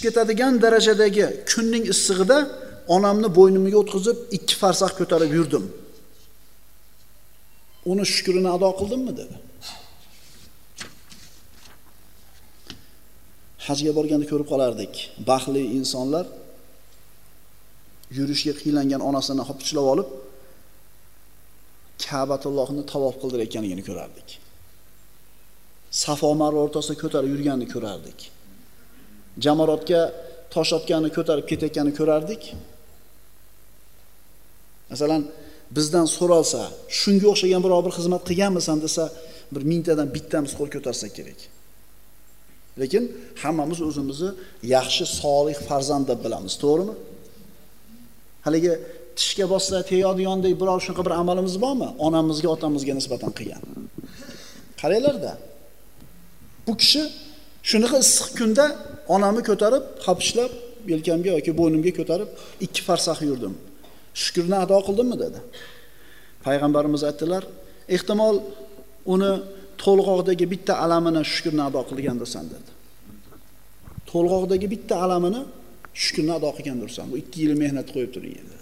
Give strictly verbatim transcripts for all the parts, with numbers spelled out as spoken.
ketadigan darajadagi kunning issig'ida onamni bo'ynimga o'tkazib ikki farsax ko'tarib yurdim. Uni shukrini ado qildimmi dedi. Hajga borganda ko'rib qolardik. Baxtli insonlar yurishga qiylangan onasini hopichlab olib Ka'batullohni tavof qildirayotganligini ko'rardik. Safo Marva o'rtasida ko'tarib yurganini ko'rardik. Jamoratga tosh otganini ko'tarib ketayotganini ko'rardik. Masalan, bizdan so'ralsa, shunga o'xshagan biror bir xizmat qilganmisan desa, bir mingtadan bittamiz qo'l ko'tarsak kerak. Lekin hammamiz o'zimizni yaxshi, solih farzand deb bilamiz, to'g'rimi? Haligi tishga bossa teyodigandek biror shunaqa bir amalimiz bormi? Onamizga, otamizga nisbatan qilgan. Qaranglar-da. Bu kishi shunaqa issiq kunda onamni ko'tarib, hapichlab, yelkamga yoki bo'ynimga ko'tarib ikki farsax yurdim. Shukrni ado qildimmi dedi. Payg'ambarimiz aytdilar, ehtimol uni to'lg'oqdagi bitta alamini shukrni ado qilgandirsan dedi. To'lg'oqdagi bitta alamini shukrni ado qilgandirsan. Bu ikki yil mehnat qo'yib turing edi.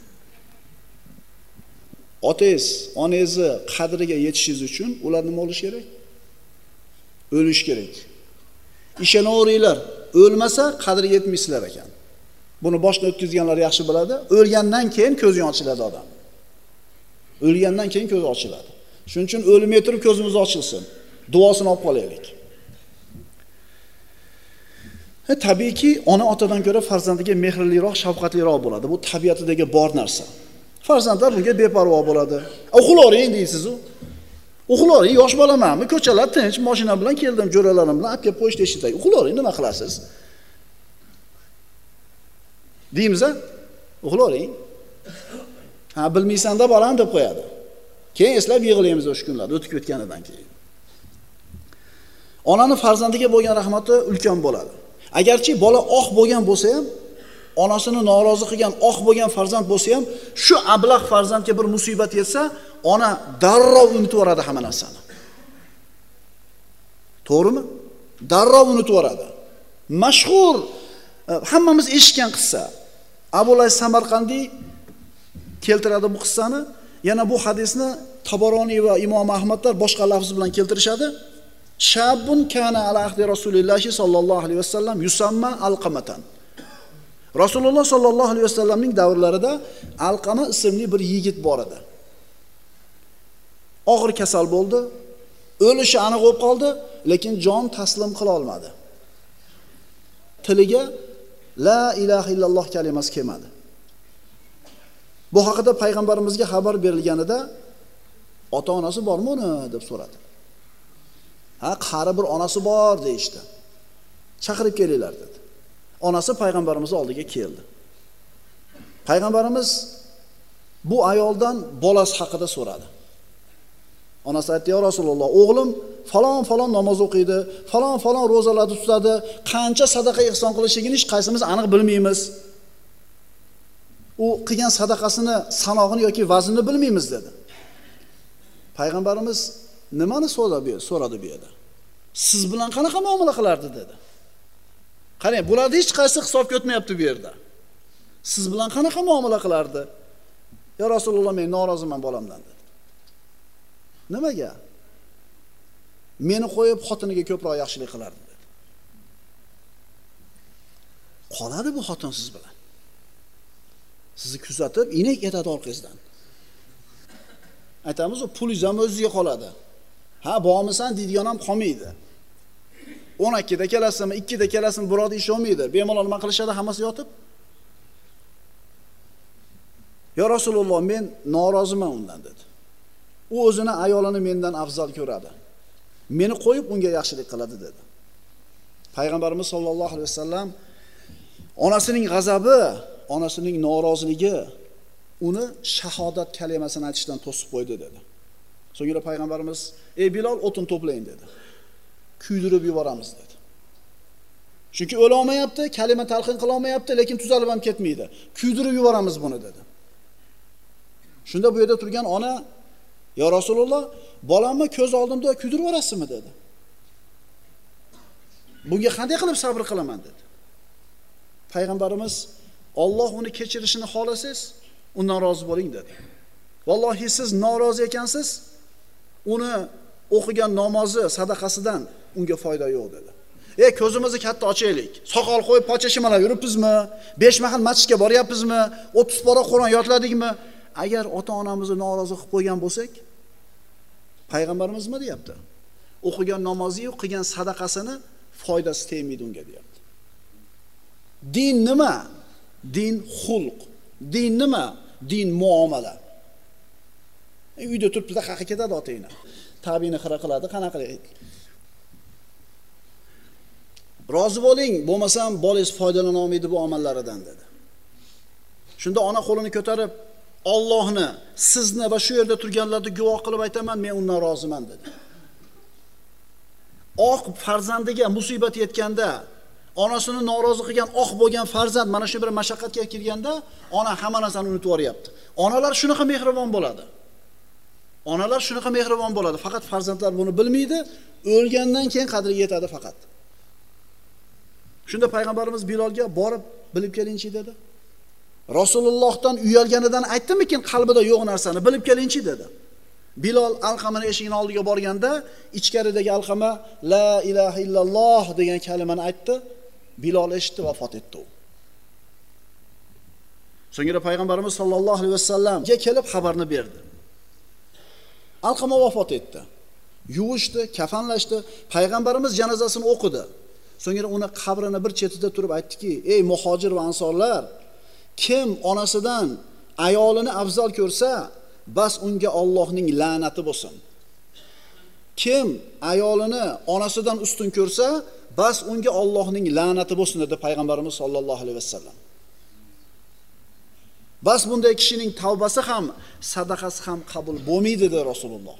Otangiz, onangizni qadriga yetishingiz uchun ular nima bo'lish kerak? O'lish kerak. Ishonaveringlar, o'lmasa qadriga yetmaysizlar ekan. Buni boshdan o'tkazganlar yaxshi biladi. O'lgandan keyin ko'zi ochiladi odam. O'lgandan keyin ko'zi ochiladi. Shuning uchun o'lmay turib ko'zimiz ochilsin. Duosini olib qolaylik. Ha, tabiiyki, ona otadan ko'ra farzandiga mehrliroq, shafqatliroq bo'ladi. Bu tabiatidagi bor narsa. Farzandlar bunga beparvo bo'ladi. Uxlaring deysiz-ku. Uxlaring, yosh bolamanmi? Ko'chalar tinch, mashina bilan keldim, jo'ralarim bilan olib kelib qo'yishdi eshitay. Uxlaring, nima qilasiz? Deymiz-a? Uxlaring. Ha, bilmaysan-da bolam deb qo'yadi. Keyin eslab yig'laymiz o'sha kunlarda o'tib ketganidan keyin. Onaning farzandiga bo'lgan rahmati ulkan bo'ladi. Agarchi bola oq bo'lgan bo'lsa ham, onasini norozi qilgan oq bo'lgan farzand bo'lsa ham, shu ablah farzandga bir musibat yetsa, ona darrov unutib yuboradi hamma narsani. To'g'rimi? Darrov unutib yuboradi. Mashhur, hammamiz eshitgan qissa. Abulay Samarqandiy keltiradi bu qissani. Yana bu hadisni Tabaroniy va Imom Ahmadlar boshqa lafz bilan keltirishadi. Shabun kana ala ahdi Rasulilloh sallallohu alayhi vasallam yusamma alqamatan. Rasululloh sallallohu alayhi vasallamning davrlarida Alqama ismli bir yigit bor edi. Og'ir kasal bo'ldi. O'lishi aniq bo'lib qoldi, lekin jon taslim qila olmadi. Tiliga la ilaha illalloh kalimasi kelmadi. Bu haqida payg'ambarimizga xabar berilganida ota-onasi bormi uni deb so'radi. Ha, qari bir onasi bor deydi. Chaqirib kelinglar dedi. Onasi payg'ambarimiz oldiga keldi. Payg'ambarimiz bu ayoldan bolasi haqida so'radi. Onasi aytdi: "Ya Rasululloh, o'g'lim falon falon namoz o'qiydi, falon falon ro'zalarni tutadi, qancha sadaqa ihson qilishligini hech qaysimiz aniq bilmaymiz. U qilgan sadaqasini sanog'ini yoki vaznini bilmaymiz" dedi. Payg'ambarimiz nimani so'radi so'radi bu yerda? Siz bilan qanaqa muomala qilardi dedi. Qarang, bularni hech qaysi hisobga o'tmayapti bu yerda. Siz bilan qanaqa muomala qilardi? "Ya Rasululloh, men noroziman bolamdan" dedi. Nimaga? Meni qo'yib xotiniga ko'proq yaxshilik qilardi dedi. Qoladi bu xotin siz bilan. Sizni kuzatib, inek etadi orqangizdan. Aytamiz, o pulingiz ham o'zingizga qoladi. Ha, bormisan deydigan ham qolmaydi. o'n ikkida kelasizmi, ikkida kelasizmi, biroda ish olmaydi. Bemalol nima qilishadi, hammasi yotib. "Ya Rasululloh, men noroziman undan" dedi. U o'zini ayolini mendan afzal ko'radi. Meni qo'yib unga yaxshilik qiladi dedi. Payg'ambarimiz sollallohu alayhi vasallam onasining g'azabi, onasining noroziligi uni shahodat kalimasini aytishdan to'sib qo'ydi dedi. So'ngra payg'ambarimiz: "Ey Bilol, o'tin to'plang" dedi. "Kuydirib yuboramiz" dedi. Chunki o'la olmayapti, kalima talqin qila olmayapti, lekin tuzalib ham ketmaydi. "Kuydirib yuboramiz buni" dedi. Shunda bu yerda turgan ona: "Ya Rasululloh, bolamni ko'z oldimda kuydirib yuborasizmi" dedi. "Bunga qanday qilib sabr qilaman" dedi. Payg'ambarimiz Alloh uni kechirishini xohlasangiz, undan rozi bo'ling dedi. Vallohi siz norozi ekansiz, uni o'qigan namozi, sadaqasidan unga foyda yo'q dedi. Ey, ko'zimizni katta ochaylik. Soqol qo'yib pochashimalab yuribmizmi? besh mahal masjidga boryapmizmi? o'ttiz pora Qur'on yodladikmi? Agar ota-onamizni norozi qilib qo'ygan bo'lsak, payg'ambarimiz nima deyapti? O'qigan namozi-yu qilgan sadaqasini foydasi tegmaydi unga deyapti. Din nima? Din xulq. Din nima? Din muomala. E, uyda turibdi-da qaqa ketadi otangni. Tabini xira qiladi, qanaqa qiladi? Rozi bo'ling, bo'lmasam bolangiz foydalana olmaydi bu amallaridan dedi. Shunda ona qo'lini ko'tarib, Allohni, sizni va shu yerda turganlarni guvoh qilib aytaman, men undan roziman dedi. Oq farzandiga musibat yetganda, onasini norozi qilgan oq bo'lgan farzand mana shu bir mashaqqatga kirganda, ona hamma narsani unutib yuboryapti. Onalar shunaqa mehribon bo'ladi. Onalar shunaqa mehribon bo'ladi. Faqat farzandlar buni bilmaydi, o'lgandan keyin qadriga yetadi faqat. Shunda payg'ambarimiz Bilolga borib bilib kelingchi dedi. Rasulullohdan uyalganidan aytdimikin qalbida yo'q narsani bilib kelingchi dedi. Bilol Alqamaning eshigining oldiga borganda, ichkaridagi Alqama la ilaha illalloh degan kalimani aytdi. Bilol eshitdi, vafot etdi u. So'ngra payg'ambarimiz sollallohu alayhi vasallamga kelib xabarni berdi. Alqama vafot etdi. Yuvishdi, kafanlashdi, payg'ambarimiz janozasini o'qidi. So'ngra uni qabrini bir chetida turib aytdiki: "Ey muhojir va ansorlar, kim onasidan ayolini afzal ko'rsa, bas unga Allohning la'nati bo'lsin. Kim ayolini onasidan ustun ko'rsa, bas unga Allohning la'nati bo'lsin" dedi payg'ambarimiz sollallohu alayhi vasallam. Bas bunday kishining tavbasi ham, sadaqasi ham qabul bo'lmaydi dedi Rasululloh.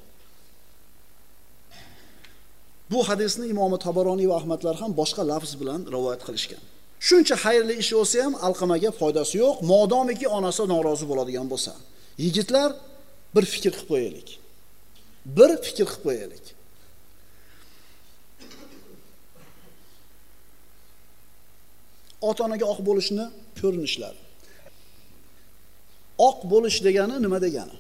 Bu hadisni Imom Tabaroniy va Ahmadlar ham boshqa lafz bilan rivoyat qilishgan. Shuncha xayrli ish bo'lsa ham Alqamaga foydasi yo'q, modomiki onasi norozi bo'ladigan bo'lsa. Yigitlar, bir fikr qilib qo'yaylik. Bir fikr qilib qo'yaylik. Ota-onaga oq bo'lishni ko'rinishlari. Oq bo'lish degani nima degani?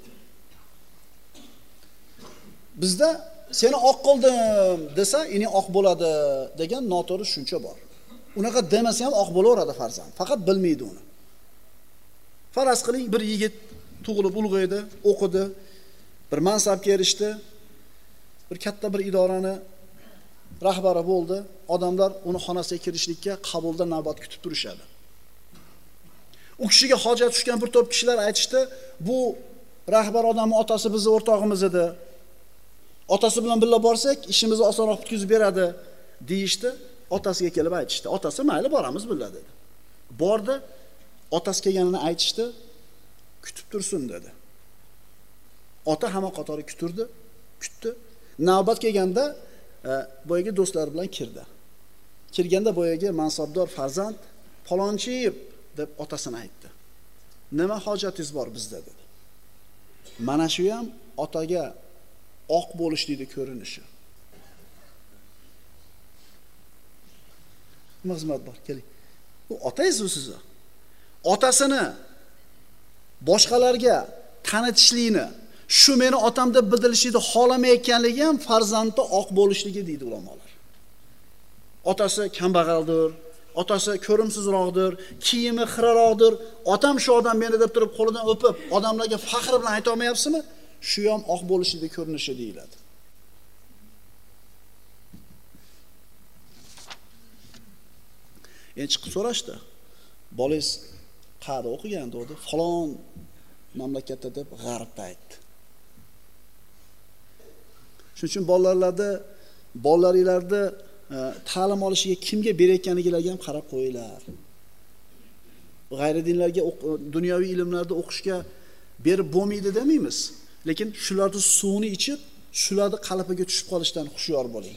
Bizda seni oq qildim desa, "Ini oq bo'ladi" degan noto'g'ri tushuncha bor. Unaqa demasa ham oq bo'laveradi farzand, faqat bilmaydi uni. Faraz qiling, bir yigit tug'ilib ulg'aydi, o'qidi, bir mansabga erishdi, bir katta bir idorani rahbari bo'ldi. Odamlar uni xonasiga kirishlikka qabulda navbat kutib turishadi. U kishiga hojat tushgan bir to'p kishilar aytishdi, "Bu rahbar odamning otasi bizning o'rtog'imiz edi. Otasi bilan birga borsak, ishimizni osonroq bitkazib beradi" deyishdi. Otasiga kelib aytishdi. Otasi "Mayli, boramiz birga" dedi. Bordi, otasi kelganini aytishdi, "Kutib tursin" dedi. Ota hamma qatori kuturdi, kutdi. Navbat kelganda e, boyagi do'stlar bilan kirdi. Kirganda boyagi mansabdor farzand "Falonchi" deb otasini aytdi. "Nima hojatingiz bor bizda" dedi. Mana shu ham otaga oq bo'lishlikni ko'rinishi. Nima xizmat bor? Keling. Bu otangiz u sizni. Otasini boshqalarga tanitishlikni, shu meni otam deb bildirishlikni xohlamayotganligi ham farzandda oq bo'lishligi deydi ulamolar. Otasi kambag'aldir, otasi ko'rimsizroqdir, kiyimi xiraroqdir. Otam shu odam meni deb turib qo'lidan o'pib, odamlarga faxr bilan ayta olmayapsizmi? Shu ham oq bo'lishida ko'rinishi deyiladi. Endi chiqib so'rashdi. Bolangiz qayerda o'qigan dedi? Falon mamlakatda deb g'arbda aytdi. Shuning uchun bolalarni, bolalaringlarni ta'lim olishiga kimga berayotganligiga ham qarab qo'yinglar. G'ayri dinlarga, dunyoviy ilmlarda o'qishga berib bo'lmaydi demaymiz, lekin shularni suvini ichib, shularni qalbiga tushib qolishdan hushyor bo'ling.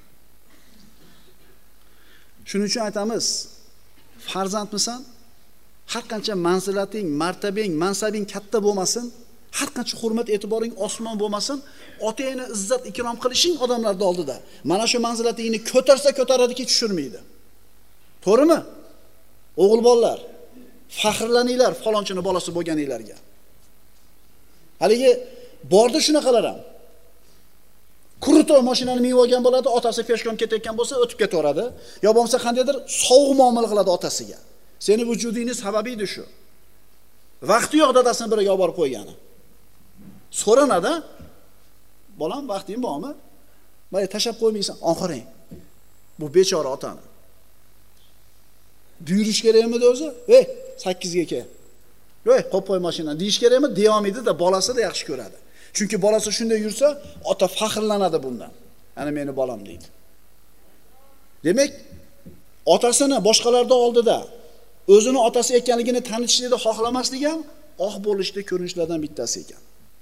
Shuning uchun aytamiz, farzandmisan, har qancha manzilating, martabang, mansabing katta bo'lmasin, har qancha hurmat e'tiboring osmon bo'lmasin, otangni izzat ikrom qilishing odamlarning oldida mana shu manzilatingni ko'tarsa ko'taradiki tushirmaydi. To'g'rimi? O'g'il bolalar, faxrlaninglar falonchini bolasi bo'lganinglarga. Haligi bordi shunaqalar ham. Krutoy mashinani minib olgan bo'ladi, otasi peshkom ketayotgan bo'lsa o'tib ketaveradi, yo bo'lmasa qandaydir sovuq muomala qiladi otasiga. Seni vujudingning sababi edi shu. Vaqti yo'q dadasini biriga olib borib qo'ygani. So'ranadi, bolam vaqting bormi? Mana tashab qo'ymaysan, oxiring. Bu bechora otani. Buyurish kerakmi o'zi? Ey, sakkizga kel. Ey, qo'yib qo'y mashinani deyish kerakmi? Deyomaydi-da, bolasi da yaxshi ko'radi. Chunki bolasi shunday yursa, ota faxrlanadi bundan. Ana meni bolam deydi. Demak, otasini boshqalarning oldida o'zini otasi ekanligini tanitishlikni xohlamasligi ham oq bo'lishda ko'rinishlardan bittasi ekan.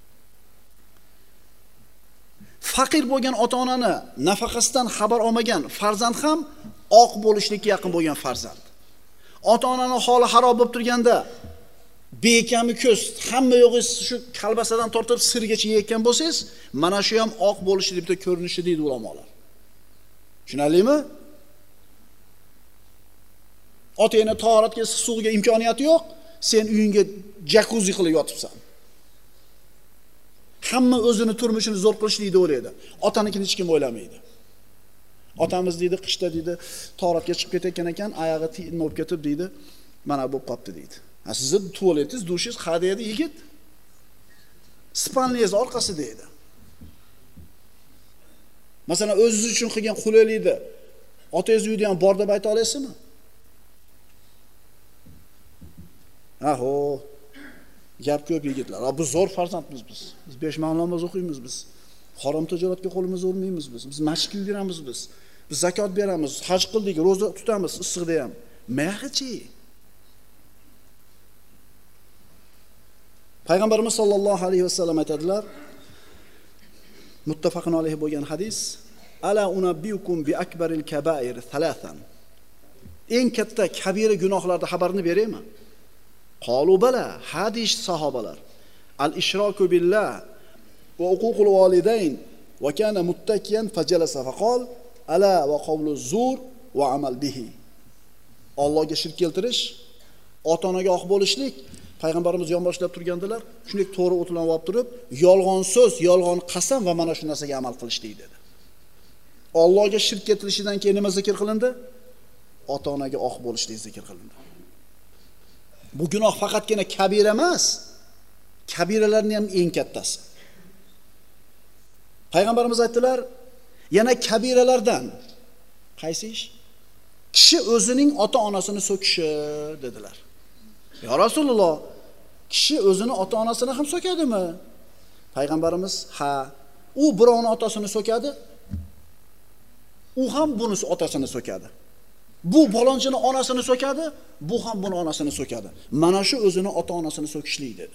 Faqir bo'lgan ota-onani nafaqasidan xabar olmagan farzand ham oq bo'lishlikka yaqin bo'lgan farzand. Ota-onani holi xarob bo'lib turganda bekami ko'z, hamma yo'g'ingiz shu kalbasadan tortib sirgacha yeyotgan bo'lsangiz, mana shu ham oq bo'lishi deb ko'rinishi deydi ulamolar. Tushunarlimi? Otangni tahoratga suvga imkoniyati yo'q, sen uyingga jakuzi qilib yotibsan. Hamma o'zini turmushini zo'r qilishlikni o'ylaydi. Otanikini hech kim o'ylamaydi. Otamiz deydi, qishda deydi, tahoratga chiqib ketayotgan ekan, oyog'i tinib bo'lib ketib deydi, mana bo'lib qopti deydi. Ha, sizni tualetingiz, dushingiz qayerda edi, yigit? Spalningiz orqasi deydi. Masalan, o'zingiz uchun qilgan qulaylikni otangiz uyida ham bor deb ayta olasizmi? Aho, gap ko'p yigitlar. Biz zo'r farzandmiz biz. Biz besh ma'lum namoz o'qiymiz biz. Harom tijoratga qo'limizni urmaymiz biz. Biz masjidga yuramiz biz. Biz zakot beramiz, haj qildik, roza tutamiz issiqda ham. Mayxchi. Payg'ambarimiz sollallohu alayhi vasallam aytadilar, muttafaqun alayhi bo'lgan hadis, ala unabbiukum bi akbaril kaba'ir thalathan. Eng katta kabira gunohlarning xabarini beraymi? Qalu bala, hadish sahobalar. Al-ishroku billah va uququl walidayn va kana muttakiyan fajalasa faqal ala va qawlu zur va amal bihi. Allohga shirk keltirish, ota-onaga oq bo'lishlik, payg'ambarimiz yonboshlab turgandilar, shunday to'g'ri o'tlanib olib turib, yolg'on so'z, yolg'on qasam va mana shu narsaga amal qilishlik dedi. Allohga shirk keltirishidan keyin nima zikr qilindi? Ota-onaga oq bo'lishlik zikr qilindi. Bu gunoh faqatgina kabira emas, kabiralarning ham eng kattasi. Payg'ambarimiz aytdilar, yana kabiralardan qaysi ish? Kishi o'zining ota-onasini so'kishi dedilar. Ya Rasululloh, kishi o'zini ota-onasini ham so'kadimi? Payg'ambarimiz, ha, u birovni otasini so'kadi, u ham buni otasini so'kadi. Bu balonchini onasini so'kadi, bu ham buni onasini so'kadi. Mana shu o'zini ota-onasini so'kishlik dedi.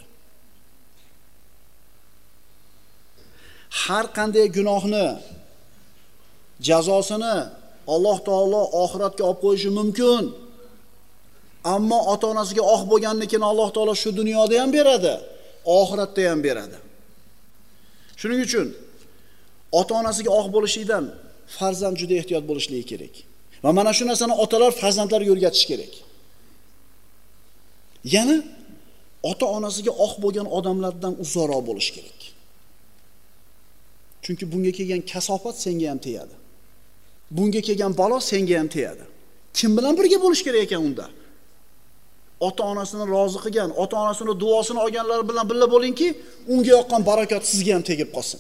Har qanday gunohni jazosini Alloh taolo oxiratga olib qo'yishi mumkin. Ammo ota-onasiga oq bo'lgandan keyin Alloh taolo shu dunyoda ham beradi, oxiratda ham beradi. Shuning uchun ota-onasiga oq bo'lishidan farzand juda ehtiyot bo'lishligi kerak. Va mana shu narsani otalar farzandlariga o'rgatish kerak. Yana ota-onasiga oq bo'lgan odamlardan uzoqroq bo'lish kerak. Chunki bunga kelgan kasofat senga ham tegadi. Bunga kelgan balo senga ham tegadi. Kim bilan birga bo'lish kerak ekan unda? Ota-onasini rozi qilgan, ota-onasini duosini olganlar bilan birga bo'lingki, unga yoqqan barakot sizga ham tegib qolsin.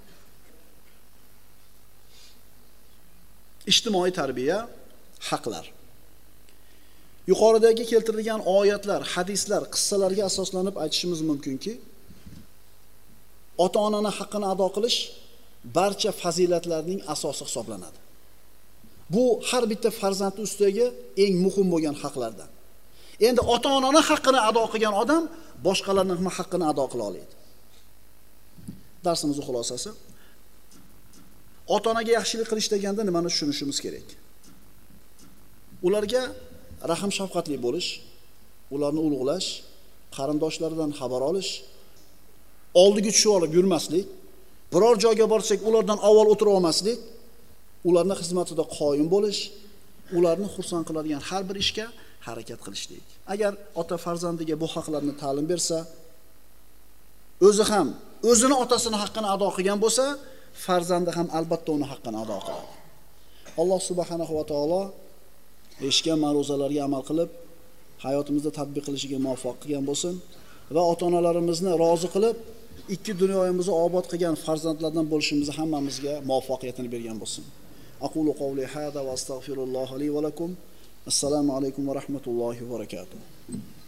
Ijtimoiy tarbiya, haqlar. Yuqoridagi keltirilgan oyatlar, hadislar, qissalarga asoslanib aytishimiz mumkinki, ota-onani haqqini ado qilish barcha fazilatlarning asosi hisoblanadi. Bu har bitta farzand ustidagi eng muhim bo'lgan haqlardan. Endi ota-onani haqqini ado qilgan odam boshqalarning ham haqqini ado qila oladi. Darsimizning xulosasi, ota-onaga yaxshilik qilish deganda nimani tushunishimiz kerak? Ularga rahim shafqatli bo'lish, ularni ulug'lash, qarindoshlaridan xabar olish, oldiga tushib olib yurmaslik, biror joyga borsak ulardan avval o'tirib olmaslik, ularning xizmatida qoyim bo'lish, ularni xursand qiladigan har bir ishga harakat qilishlik. Agar ota farzandiga bu haqlarni ta'lim bersa, o'zi ham o'zini otasini haqqini ado qilgan bo'lsa, farzandi ham albatta uni haqqini ado qiladi. Alloh subhanahu va taolo eshitgan ma'ruzalarga amal qilib, hayotimizda tatbiq qilishiga muvaffaq qilgan bo'lsin va ota-onalarimizni rozi qilib, ikki dunyomizni obod qilgan farzandlardan bo'lishimizni hammamizga muvaffaqiyatini bergan bo'lsin. Aqulu qawli hada va astagfirulloh li va lakum. Assalomu alaykum va rahmatullohi va barakatuh.